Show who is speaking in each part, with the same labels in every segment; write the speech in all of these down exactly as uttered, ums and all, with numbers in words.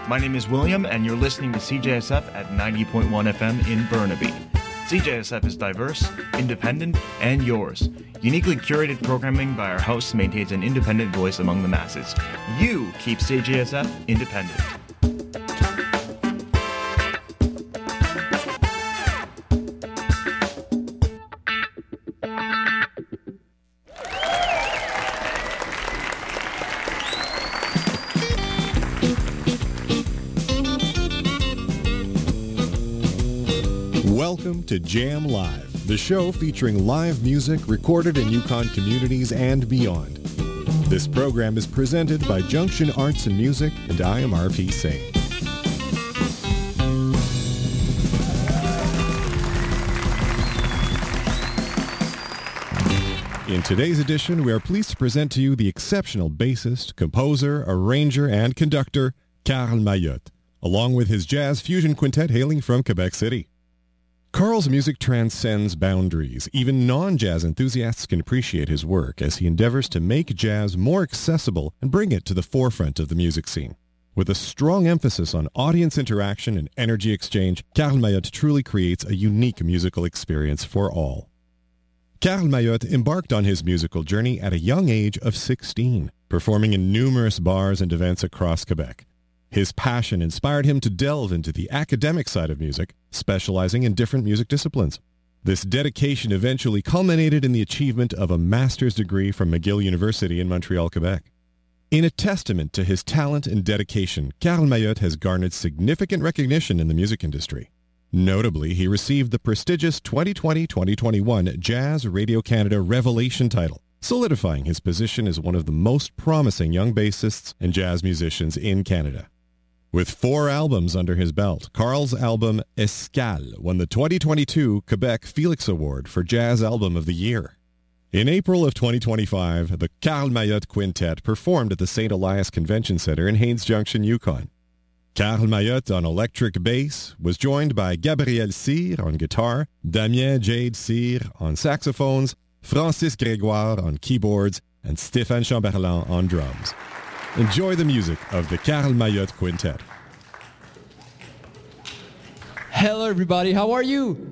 Speaker 1: My name is William, and you're listening to C J S F at ninety point one F M in Burnaby. C J S F is diverse, independent, and yours. Uniquely curated programming by our hosts maintains an independent voice among the masses. You keep C J S F independent.
Speaker 2: Welcome to Jam Live, the show featuring live music recorded in Yukon communities and beyond. This program is presented by Junction Arts and Music, and I am R P Singh. In today's edition, we are pleased to present to you the exceptional bassist, composer, arranger, and conductor, Carl Mayotte, along with his jazz fusion quintet hailing from Quebec City. Carl's music transcends boundaries. Even non-jazz enthusiasts can appreciate his work as he endeavors to make jazz more accessible and bring it to the forefront of the music scene. With a strong emphasis on audience interaction and energy exchange, Carl Mayotte truly creates a unique musical experience for all. Carl Mayotte embarked on his musical journey at a young age of sixteen, performing in numerous bars and events across Quebec. His passion inspired him to delve into the academic side of music, specializing in different music disciplines. This dedication eventually culminated in the achievement of a master's degree from McGill University in Montreal, Quebec. In a testament to his talent and dedication, Carl Mayotte has garnered significant recognition in the music industry. Notably, he received the prestigious twenty twenty twenty twenty-one Jazz Radio Canada Revelation title, solidifying his position as one of the most promising young bassists and jazz musicians in Canada. With four albums under his belt, Carl's album Escale won the twenty twenty-two Quebec Felix Award for Jazz Album of the Year. In April of twenty twenty-five, the Carl Mayotte Quintet performed at the Saint Elias Convention Center in Haines Junction, Yukon. Carl Mayotte on electric bass was joined by Gabriel Cyr on guitar, Damien Jade Cyr on saxophones, Francis Grégoire on keyboards, and Stéphane Chamberlain on drums. Enjoy the music of the Carl Mayotte Quintet.
Speaker 3: Hello, everybody. How are you?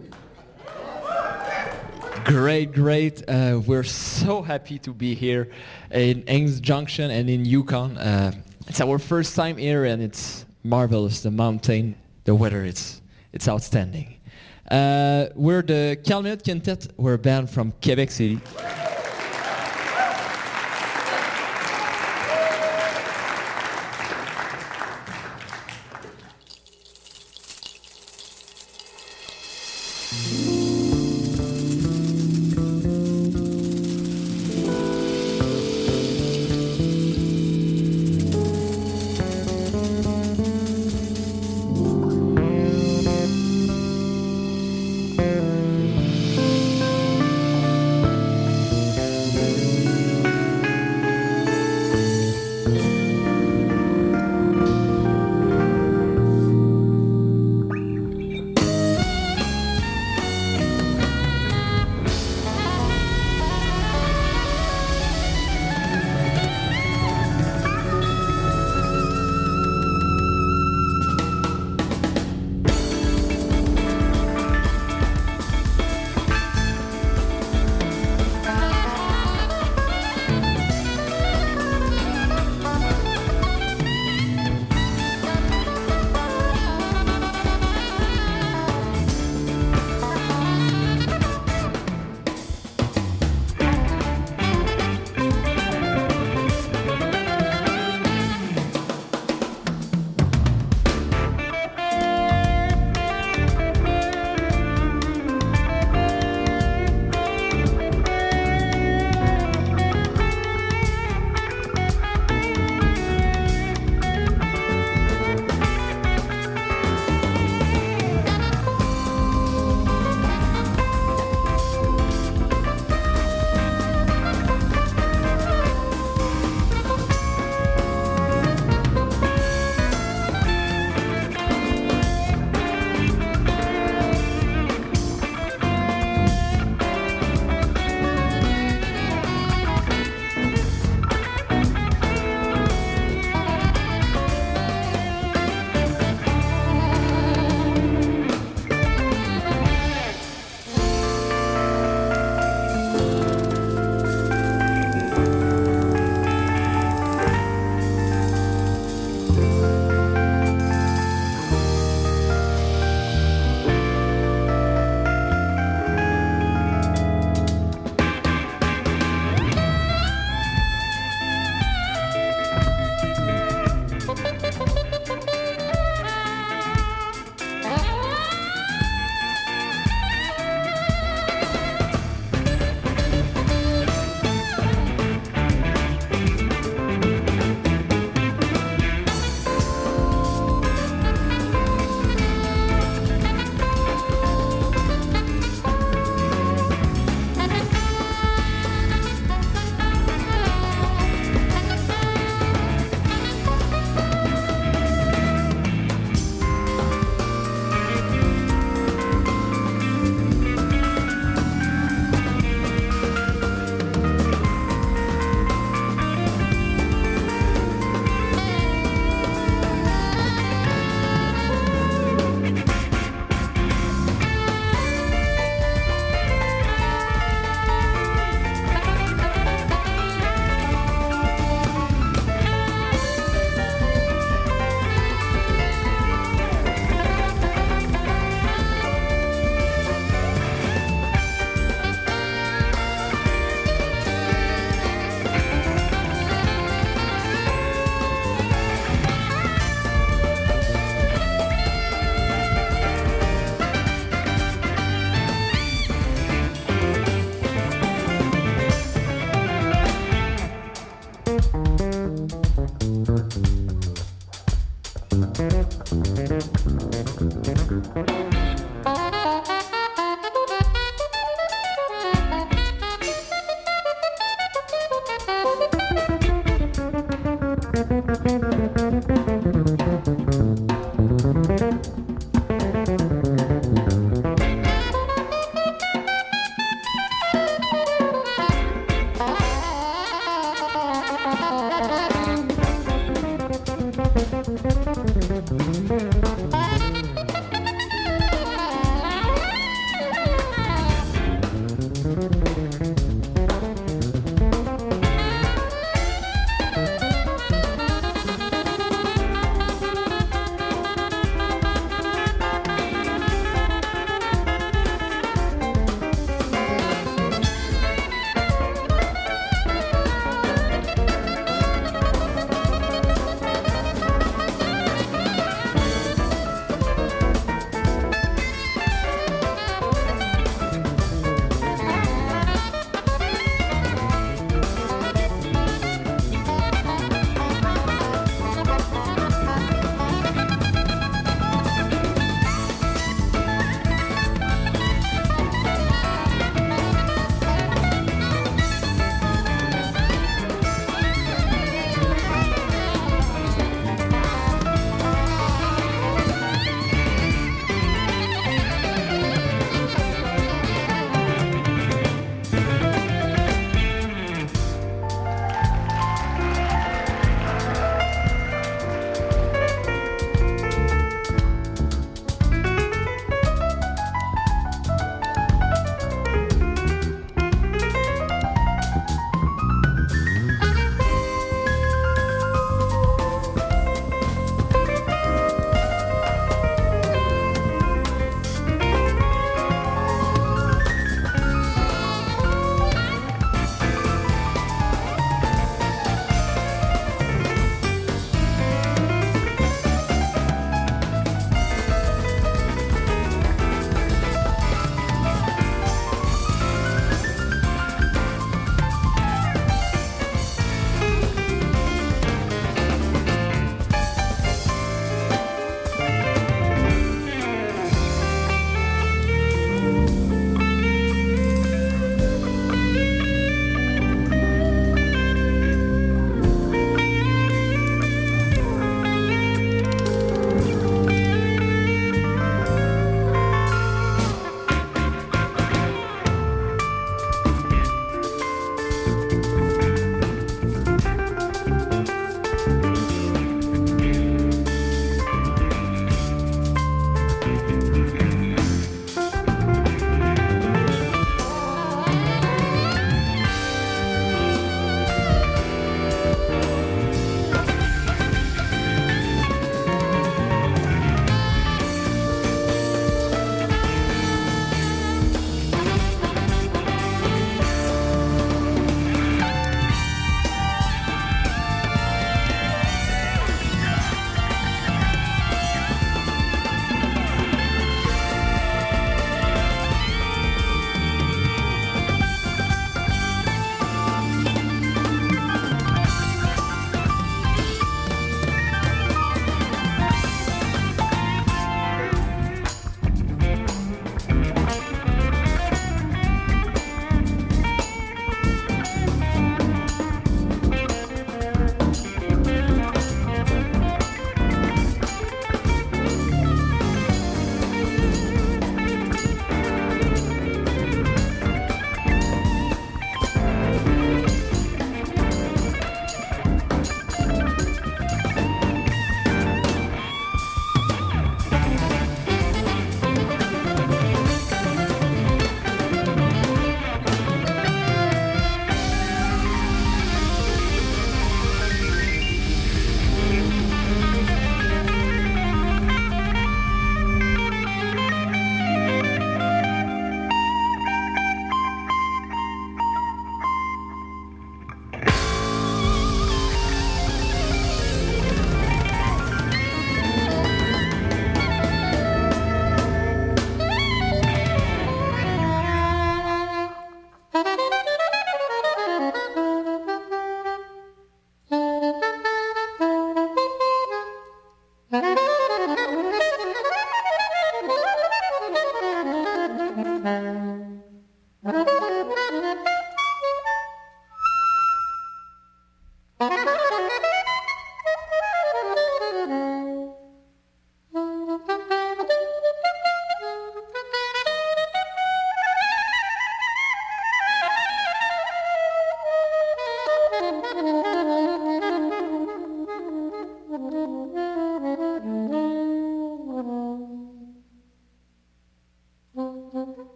Speaker 3: Great, great. Uh, we're so happy to be here in Haines Junction and in Yukon. Uh, it's our first time here, and it's marvelous. The mountain, the weather, it's it's outstanding. Uh, we're the Carl Mayotte Quintet. We're a band from Quebec City.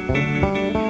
Speaker 4: Thank you.